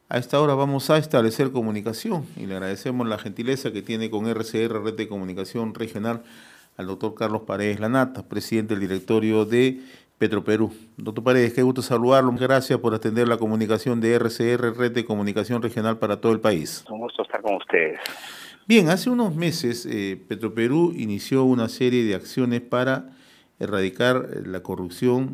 A esta hora vamos a establecer comunicación y le agradecemos la gentileza que tiene con RCR, Red de Comunicación Regional, al doctor Carlos Paredes Lanata, presidente del directorio de Petroperú. Doctor Paredes, qué gusto saludarlo. Gracias por atender la comunicación de RCR, Red de Comunicación Regional para todo el país. Un gusto estar con ustedes. Bien, hace unos meses Petroperú inició una serie de acciones para erradicar la corrupción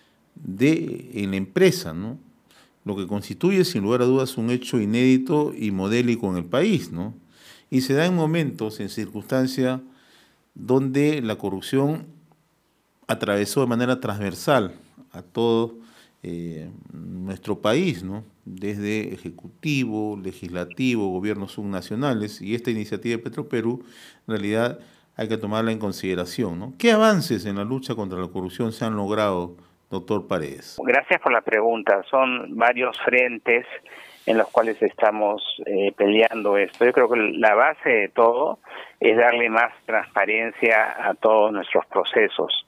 en la empresa, ¿no? Lo que constituye sin lugar a dudas un hecho inédito y modélico en el país, ¿no? Y se da en momentos, en circunstancias donde la corrupción atravesó de manera transversal a todo nuestro país, ¿no? Desde ejecutivo, legislativo, gobiernos subnacionales, y esta iniciativa de Petroperú, en realidad hay que tomarla en consideración, ¿no? ¿Qué avances en la lucha contra la corrupción se han logrado, doctor Paredes? Gracias por la pregunta. Son varios frentes en los cuales estamos peleando esto. Yo creo que la base de todo es darle más transparencia a todos nuestros procesos.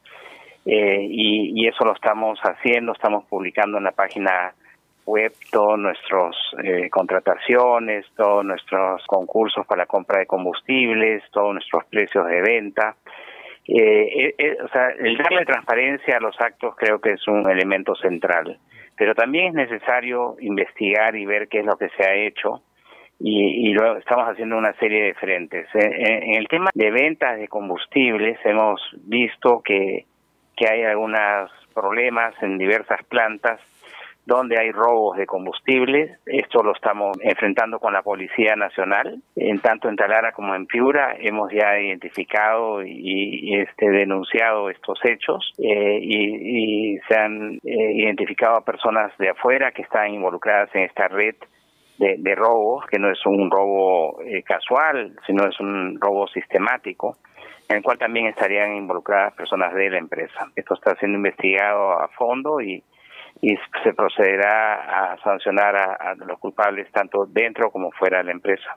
Y eso lo estamos haciendo, estamos publicando en la página web todas nuestras contrataciones, todos nuestros concursos para la compra de combustibles, todos nuestros precios de venta. O sea, el darle transparencia a los actos creo que es un elemento central, pero también es necesario investigar y ver qué es lo que se ha hecho, y luego estamos haciendo una serie de frentes. En el tema de ventas de combustibles hemos visto que hay algunos problemas en diversas plantas donde hay robos de combustibles. Esto lo estamos enfrentando con la Policía Nacional. Tanto en Talara como en Piura hemos ya identificado y denunciado estos hechos, y se han identificado a personas de afuera que están involucradas en esta red de robos, que no es un robo casual, sino es un robo sistemático, en el cual también estarían involucradas personas de la empresa. Esto está siendo investigado a fondo y se procederá a sancionar a los culpables tanto dentro como fuera de la empresa.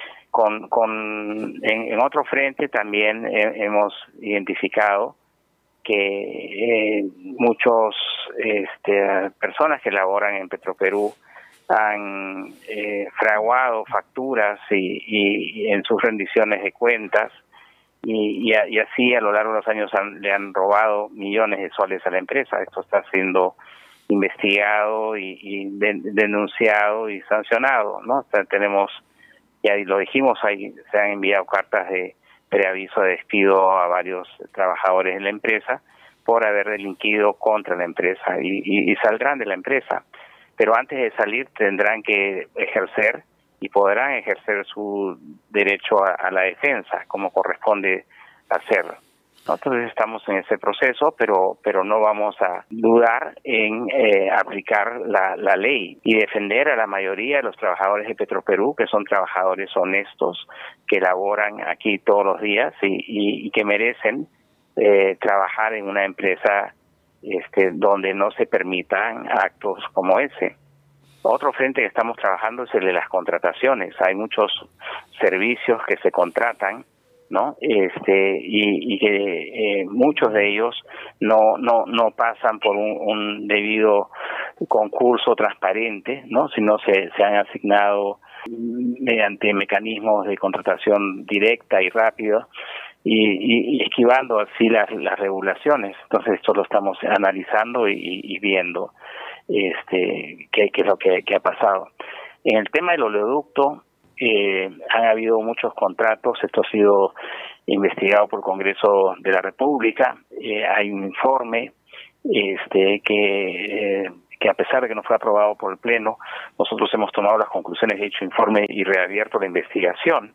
En otro frente también hemos identificado que muchos personas que laboran en Petroperú han fraguado facturas y en sus rendiciones de cuentas, y así a lo largo de los años le han robado millones de soles a la empresa. Esto está siendo investigado y denunciado y sancionado, ¿no? O sea, tenemos, ya lo dijimos, se han enviado cartas de preaviso de despido a varios trabajadores de la empresa por haber delinquido contra la empresa, y saldrán de la empresa, pero antes de salir tendrán que ejercer y podrán ejercer su derecho a la defensa como corresponde hacerlo. Nosotros estamos en ese proceso, pero no vamos a dudar en aplicar la ley y defender a la mayoría de los trabajadores de Petroperú, que son trabajadores honestos, que laboran aquí todos los días y que merecen trabajar en una empresa donde no se permitan actos como ese. Otro frente que estamos trabajando es el de las contrataciones. Hay muchos servicios que se contratan, ¿no? Y que muchos de ellos no pasan por un debido concurso transparente, ¿no? Sino se han asignado mediante mecanismos de contratación directa y rápida, y esquivando así las regulaciones. Entonces esto lo estamos analizando y viendo qué es lo que ha pasado. En el tema del oleoducto, han habido muchos contratos. Esto ha sido investigado por el Congreso de la República. Hay un informe que a pesar de que no fue aprobado por el Pleno, nosotros hemos tomado las conclusiones de dicho informe y reabierto la investigación.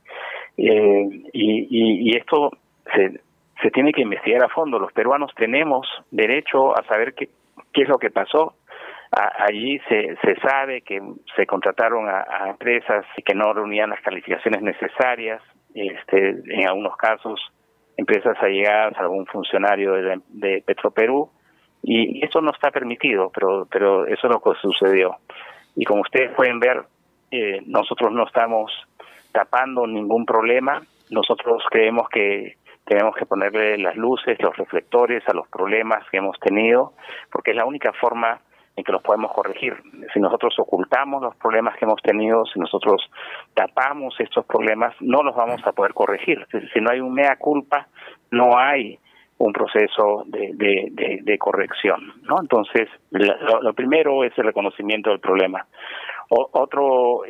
Y esto se tiene que investigar a fondo. Los peruanos tenemos derecho a saber qué es lo que pasó. Allí se sabe que se contrataron a empresas que no reunían las calificaciones necesarias, en algunos casos empresas allegadas a algún funcionario de Petroperú, y esto no está permitido, pero eso es lo que sucedió. Y como ustedes pueden ver, nosotros no estamos tapando ningún problema. Nosotros creemos que tenemos que ponerle las luces, los reflectores a los problemas que hemos tenido, porque es la única forma en que los podemos corregir. Si nosotros ocultamos los problemas que hemos tenido, si nosotros tapamos estos problemas, no los vamos a poder corregir. Si no hay un mea culpa, no hay un proceso de corrección, ¿no? Entonces, lo primero es el reconocimiento del problema. Otro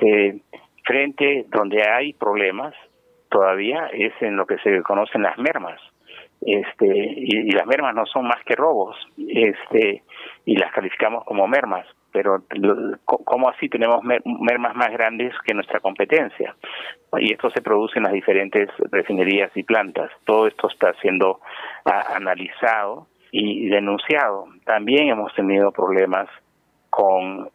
frente donde hay problemas todavía es en lo que se conocen las mermas. Y las mermas no son más que robos, y las calificamos como mermas, pero ¿cómo así tenemos mermas más grandes que nuestra competencia? Y esto se produce en las diferentes refinerías y plantas. Todo esto está siendo analizado y denunciado. También hemos tenido problemas con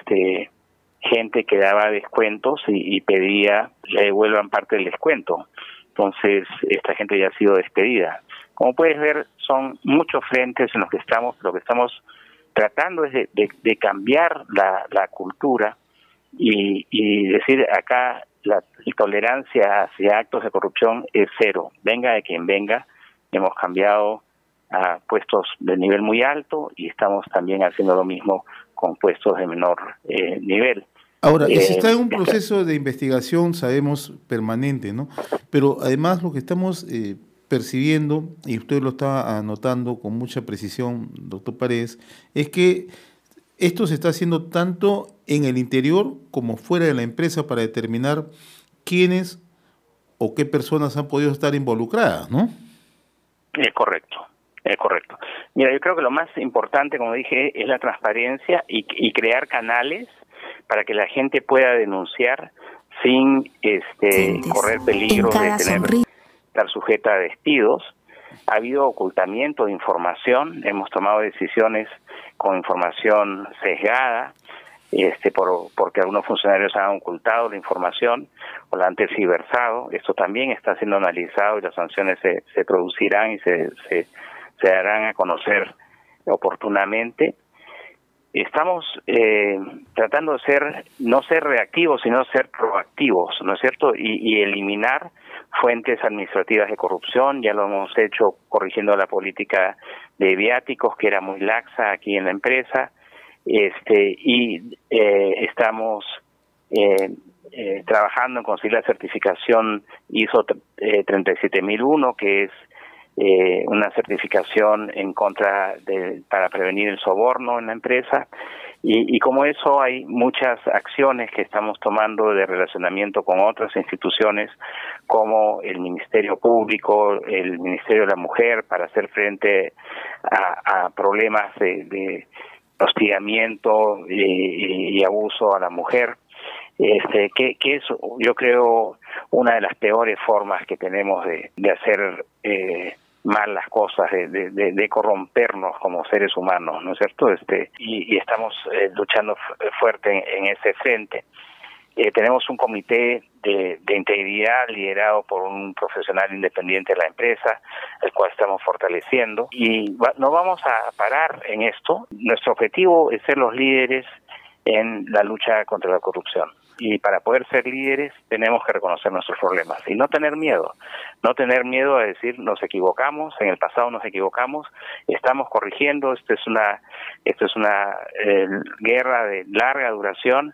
gente que daba descuentos y pedía le devuelvan parte del descuento. Entonces, esta gente ya ha sido despedida. Como puedes ver, son muchos frentes en los que estamos. Lo que estamos tratando es de cambiar la cultura y decir acá la tolerancia hacia actos de corrupción es cero. Venga de quien venga, hemos cambiado a puestos de nivel muy alto y estamos también haciendo lo mismo con puestos de menor nivel. Ahora, se está en un proceso de investigación, sabemos, permanente, ¿no? Pero además lo que estamos percibiendo, y usted lo está anotando con mucha precisión, doctor Paredes, es que esto se está haciendo tanto en el interior como fuera de la empresa para determinar quiénes o qué personas han podido estar involucradas, ¿no? Es correcto. Es correcto. Mira, yo creo que lo más importante, como dije, es la transparencia y crear canales para que la gente pueda denunciar sin correr peligro de estar sujeta a despidos. Ha habido ocultamiento de información, hemos tomado decisiones con información sesgada, porque algunos funcionarios han ocultado la información o la han tergiversado. Esto también está siendo analizado y las sanciones se producirán y se darán a conocer oportunamente. Estamos tratando de no ser reactivos, sino ser proactivos, ¿no es cierto? Y eliminar fuentes administrativas de corrupción. Ya lo hemos hecho corrigiendo la política de viáticos, que era muy laxa aquí en la empresa, estamos trabajando en conseguir la certificación ISO 37001, que es una certificación para prevenir el soborno en la empresa, y como eso hay muchas acciones que estamos tomando de relacionamiento con otras instituciones como el Ministerio Público, el Ministerio de la Mujer, para hacer frente a problemas de hostigamiento y abuso a la mujer, que es, yo creo, una de las peores formas que tenemos de hacer mal las cosas, de corrompernos como seres humanos, ¿no es cierto? Y estamos luchando fuerte en ese frente. Tenemos un comité de integridad liderado por un profesional independiente de la empresa, el cual estamos fortaleciendo, y no vamos a parar en esto. Nuestro objetivo es ser los líderes en la lucha contra la corrupción. Y para poder ser líderes tenemos que reconocer nuestros problemas y no tener miedo a decir nos equivocamos, en el pasado nos equivocamos, estamos corrigiendo. Esto es una guerra de larga duración,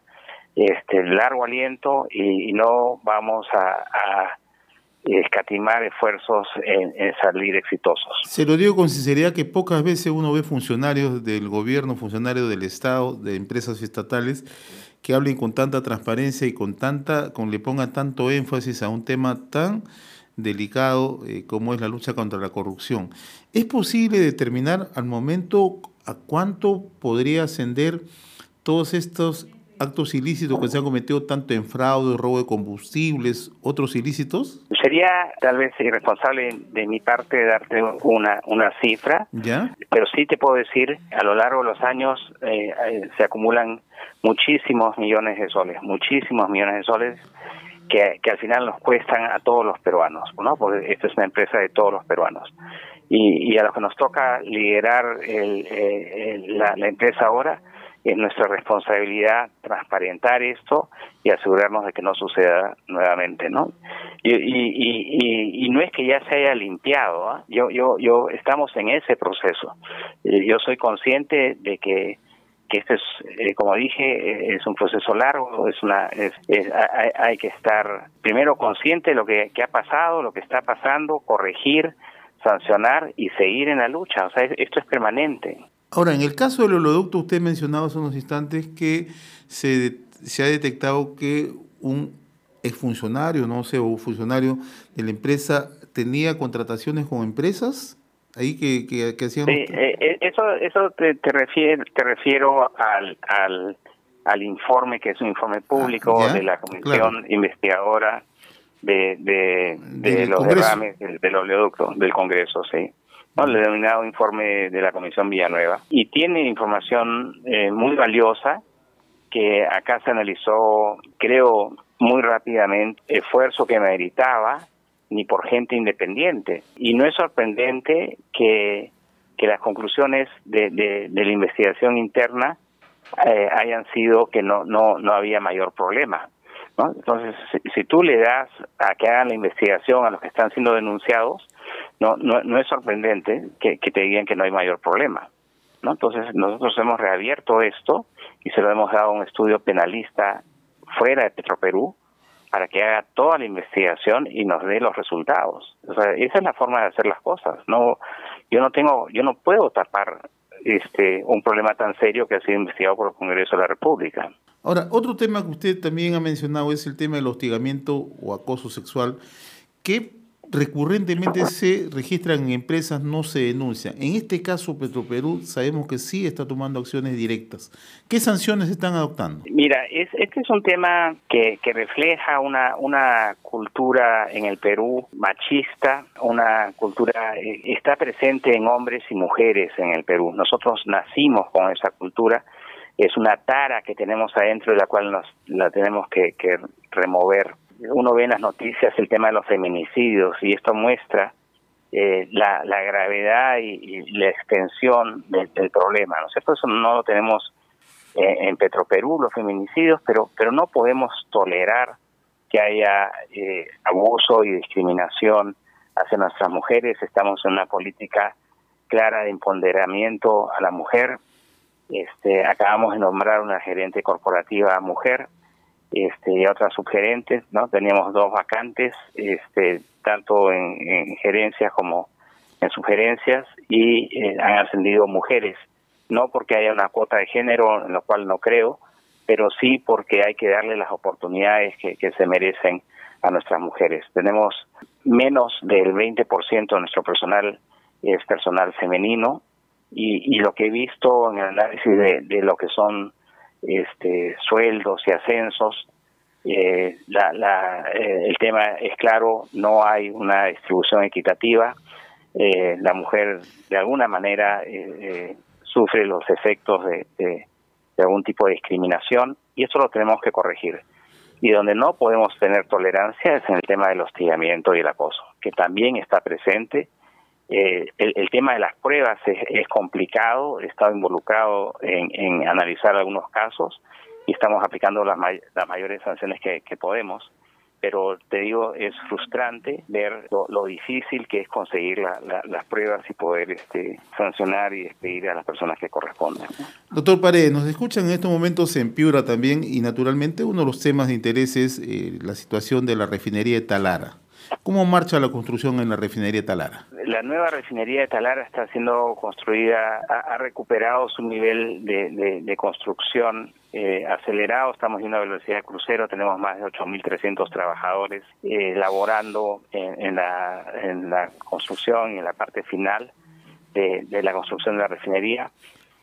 largo aliento, y no vamos a escatimar esfuerzos en salir exitosos. Se lo digo con sinceridad que pocas veces uno ve funcionarios del gobierno, funcionarios del Estado, de empresas estatales, que hablen con tanta transparencia y le pongan tanto énfasis a un tema tan delicado como es la lucha contra la corrupción. ¿Es posible determinar al momento a cuánto podría ascender todos estos actos ilícitos que se han cometido, tanto en fraude, robo de combustibles, otros ilícitos? Sería tal vez irresponsable de mi parte darte una cifra, ¿ya? Pero sí te puedo decir, a lo largo de los años se acumulan muchísimos millones de soles que al final nos cuestan a todos los peruanos, ¿no? Porque esta es una empresa de todos los peruanos. Y a los que nos toca liderar la empresa ahora, es nuestra responsabilidad transparentar esto y asegurarnos de que no suceda nuevamente, ¿no? Y no es que ya se haya limpiado, ¿eh? Yo estamos en ese proceso. Yo soy consciente de que este es, como dije, es un proceso largo, hay que estar primero consciente de lo que ha pasado, lo que está pasando, corregir, sancionar y seguir en la lucha. O sea, esto es permanente. Ahora, en el caso del oleoducto, usted mencionaba hace unos instantes que se ha detectado que un exfuncionario, no sé, o funcionario de la empresa tenía contrataciones con empresas ahí que hacían... Sí, eso te refiero al informe, que es un informe público de la comisión investigadora de los derrames del oleoducto del Congreso, sí, ¿no? El denominado informe de la Comisión Villanueva, y tiene información muy valiosa que acá se analizó, creo, muy rápidamente, esfuerzo que meritaba, ni por gente independiente. Y no es sorprendente que las conclusiones de la investigación interna hayan sido que no había mayor problema, ¿no? Entonces, si tú le das a que hagan la investigación a los que están siendo denunciados, no es sorprendente que te digan que no hay mayor problema, ¿no? Entonces, nosotros hemos reabierto esto y se lo hemos dado a un estudio penalista fuera de Petroperú para que haga toda la investigación y nos dé los resultados. O sea, esa es la forma de hacer las cosas. Yo no puedo tapar un problema tan serio que ha sido investigado por el Congreso de la República. Ahora, otro tema que usted también ha mencionado es el tema del hostigamiento o acoso sexual, que recurrentemente se registran en empresas, no se denuncian. En este caso, Petroperú sabemos que sí está tomando acciones directas. ¿Qué sanciones están adoptando? Mira, este es un tema que refleja una cultura en el Perú machista, una cultura está presente en hombres y mujeres en el Perú. Nosotros nacimos con esa cultura, es una tara que tenemos adentro de la cual la tenemos que remover. Uno ve en las noticias el tema de los feminicidios y esto muestra la gravedad y la extensión del problema, ¿no es cierto? Eso no lo tenemos en Petroperú, los feminicidios, pero no podemos tolerar que haya abuso y discriminación hacia nuestras mujeres. Estamos en una política clara de empoderamiento a la mujer. Acabamos de nombrar una gerente corporativa mujer, y otras subgerentes, ¿no? Teníamos 2 vacantes, tanto en gerencias como en sugerencias, y han ascendido mujeres, no porque haya una cuota de género, en lo cual no creo, pero sí porque hay que darle las oportunidades que se merecen a nuestras mujeres. Tenemos menos del 20% de nuestro personal es personal femenino, y lo que he visto en el análisis de lo que son sueldos y ascensos, el tema es claro, no hay una distribución equitativa. La mujer de alguna manera sufre los efectos de algún tipo de discriminación, y eso lo tenemos que corregir. Y donde no podemos tener tolerancia es en el tema del hostigamiento y el acoso, que también está presente. El tema de las pruebas es complicado, he estado involucrado en analizar algunos casos y estamos aplicando las mayores sanciones que podemos, pero te digo, es frustrante ver lo difícil que es conseguir las pruebas y poder sancionar y despedir a las personas que corresponden. Doctor Paredes, nos escuchan en estos momentos en Piura también, y naturalmente uno de los temas de interés es la situación de la refinería de Talara. ¿Cómo marcha la construcción en la refinería de Talara? La nueva refinería de Talara está siendo construida, ha recuperado su nivel de construcción acelerado. Estamos en una velocidad de crucero, tenemos más de 8.300 trabajadores laborando en la construcción y en la parte final de la construcción de la refinería.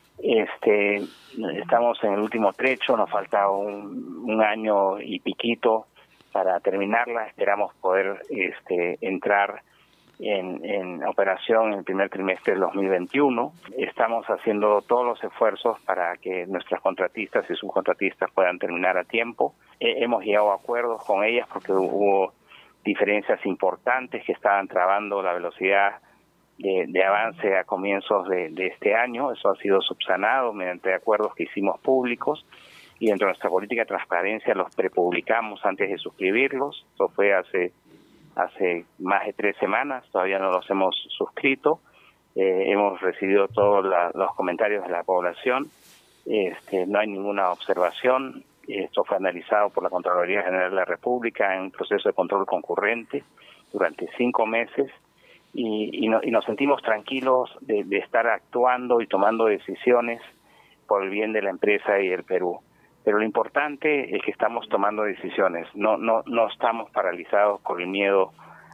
Estamos en el último trecho, nos falta un año y piquito para terminarla. Esperamos poder entrar en operación en el primer trimestre del 2021. Estamos haciendo todos los esfuerzos para que nuestras contratistas y subcontratistas puedan terminar a tiempo. Hemos llegado a acuerdos con ellas porque hubo diferencias importantes que estaban trabando la velocidad de avance a comienzos de este año. Eso ha sido subsanado mediante acuerdos que hicimos públicos, y dentro de nuestra política de transparencia los prepublicamos antes de suscribirlos. Eso fue hace más de 3 semanas, todavía no los hemos suscrito. Hemos recibido todos los comentarios de la población. no hay ninguna observación. Esto fue analizado por la Contraloría General de la República en un proceso de control concurrente durante 5 meses y nos sentimos tranquilos de estar actuando y tomando decisiones por el bien de la empresa y del Perú. Pero lo importante es que estamos tomando decisiones, no estamos paralizados por el miedo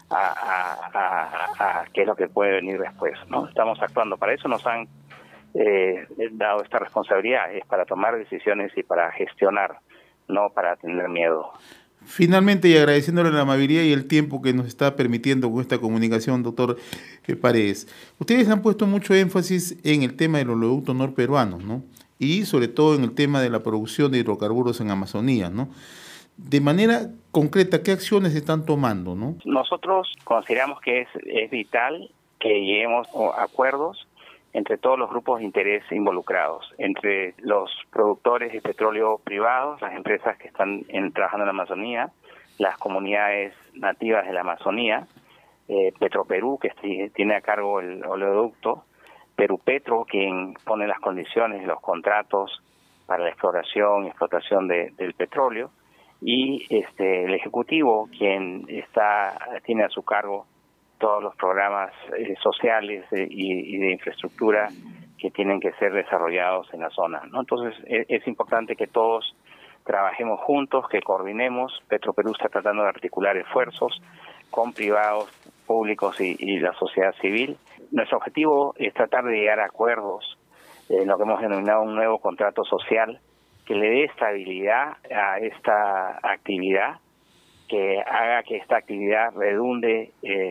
a qué es lo que puede venir después, ¿no? Estamos actuando. Para eso nos han dado esta responsabilidad, es para tomar decisiones y para gestionar, no para tener miedo. Finalmente, y agradeciéndole la amabilidad y el tiempo que nos está permitiendo con esta comunicación, doctor Paredes, ustedes han puesto mucho énfasis en el tema de los oleoductos norperuanos, ¿no? Y sobre todo en el tema de la producción de hidrocarburos en Amazonía, ¿no? De manera concreta, ¿qué acciones están tomando, no? Nosotros consideramos que es vital que lleguemos a acuerdos entre todos los grupos de interés involucrados, entre los productores de petróleo privados, las empresas que están trabajando en la Amazonía, las comunidades nativas de la Amazonía, Petroperú, que tiene a cargo el oleoducto, Perupetro, quien pone las condiciones, los contratos para la exploración y explotación del petróleo, y el Ejecutivo, quien tiene a su cargo todos los programas sociales y de infraestructura que tienen que ser desarrollados en la zona, ¿no? Entonces es importante que todos trabajemos juntos, que coordinemos. Petroperú está tratando de articular esfuerzos con privados, públicos y la sociedad civil. Nuestro objetivo es tratar de llegar a acuerdos en lo que hemos denominado un nuevo contrato social que le dé estabilidad a esta actividad, que haga que esta actividad redunde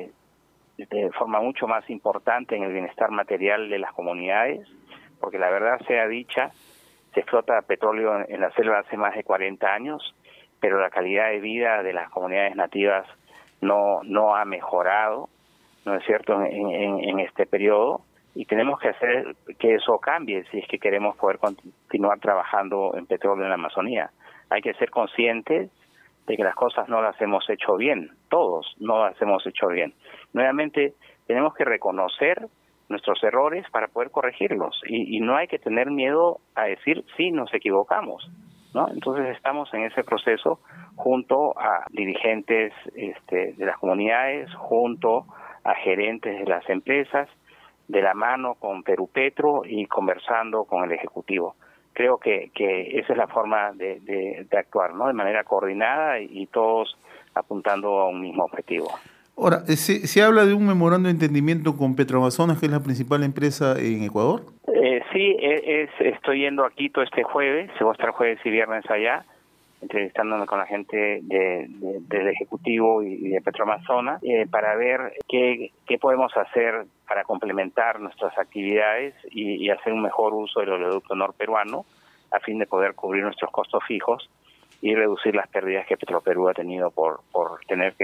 de forma mucho más importante en el bienestar material de las comunidades, porque la verdad sea dicha, se explota petróleo en la selva hace más de 40 años, pero la calidad de vida de las comunidades nativas no ha mejorado, ¿no es cierto?, en este periodo, y tenemos que hacer que eso cambie si es que queremos poder continuar trabajando en petróleo en la Amazonía. Hay que ser conscientes de que las cosas no las hemos hecho bien, todos no las hemos hecho bien. Nuevamente, tenemos que reconocer nuestros errores para poder corregirlos y no hay que tener miedo a decir sí, nos equivocamos, ¿no? Entonces estamos en ese proceso junto a dirigentes de las comunidades, junto a gerentes de las empresas, de la mano con Perupetro y conversando con el Ejecutivo. Creo que esa es la forma de actuar, ¿no? De manera coordinada y todos apuntando a un mismo objetivo. Ahora, ¿se habla de un memorando de entendimiento con Petroamazonas, que es la principal empresa en Ecuador? Sí, estoy yendo a Quito este jueves, se va a estar jueves y viernes allá, entrevistándome con la gente del Ejecutivo y de Petroamazonas para ver qué podemos hacer para complementar nuestras actividades y hacer un mejor uso del oleoducto norperuano a fin de poder cubrir nuestros costos fijos y reducir las pérdidas que Petroperú ha tenido por tener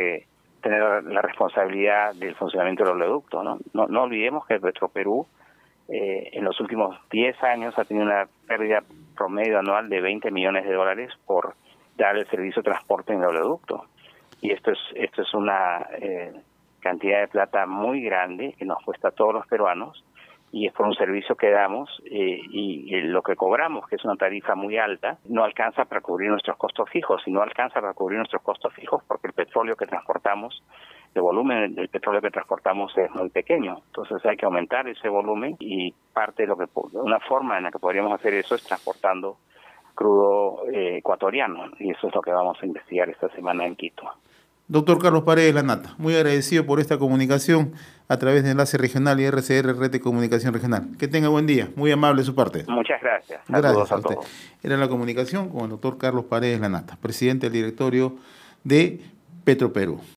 la responsabilidad del funcionamiento del oleoducto, ¿no? No olvidemos que Petroperú en los últimos 10 años ha tenido una pérdida promedio anual de $20 millones por dar el servicio de transporte en el oleoducto. Y esto es una cantidad de plata muy grande que nos cuesta a todos los peruanos y es por un servicio que damos y lo que cobramos, que es una tarifa muy alta, no alcanza para cubrir nuestros costos fijos, y no alcanza para cubrir nuestros costos fijos porque el petróleo que transportamos, el volumen del petróleo que transportamos es muy pequeño. Entonces hay que aumentar ese volumen y una forma en la que podríamos hacer eso es transportando crudo ecuatoriano, y eso es lo que vamos a investigar esta semana en Quito. Doctor Carlos Paredes Lanata, muy agradecido por esta comunicación a través de Enlace Regional y RCR, Red de Comunicación Regional. Que tenga buen día, muy amable de su parte. Muchas gracias. Saludos a todos. Era la comunicación con el doctor Carlos Paredes Lanata, presidente del directorio de Petroperú.